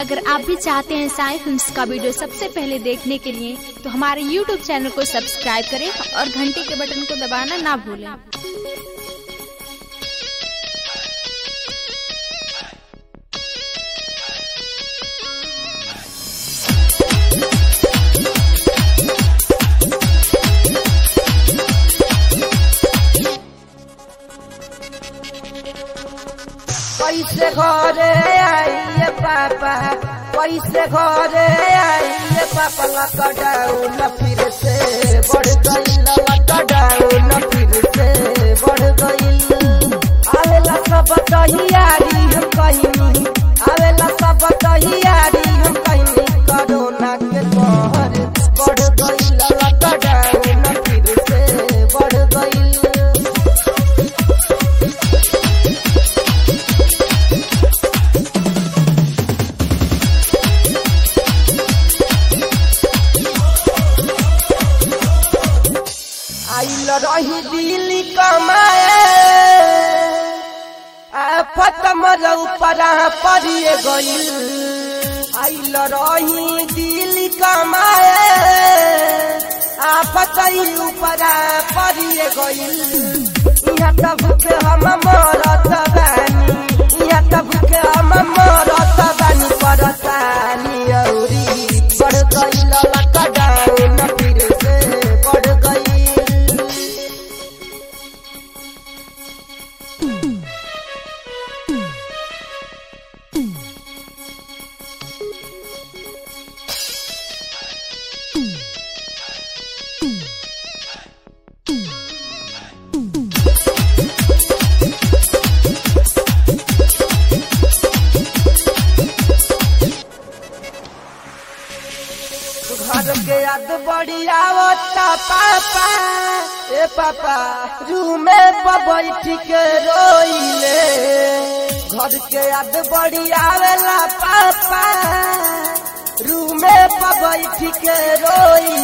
अगर आप भी चाहते हैं साई फिल्म्स का वीडियो सबसे पहले देखने के लिए तो हमारे YouTube चैनल को सब्सक्राइब करें और घंटी के बटन को दबाना ना भूलें। कैसे घरे आइए पापा, कैसे घरे आइए पापा, लॉकडाउन फिर से बढ़ गई, लॉकडाउन फिर से बढ़ गई। आवेला सब तैयारी हम कहीं, आवेला सब तैयारी हम कहीं, कोरोना के कहर बढ़ गई, लॉकडाउन फिर से बढ़ गई। आइल रही दिल्ली कमाए, आफत मरऊ परा परिए गईल। आइल रही दिल्ली कमाए, आफत ऊपरा परिए गईल। यहाँ तब के हम मरत बानी, यहाँ तब के हम मरत बानी, परेशानी औरी बढ़ गईल, लॉकडाउन फिर से बढ़ गई। घर के याद बड़ी आवता पापा, ए पापा रूम में बैठ के रोइले। घर के याद बड़ी आवेला पापा, रूम में बैठ के रोइले।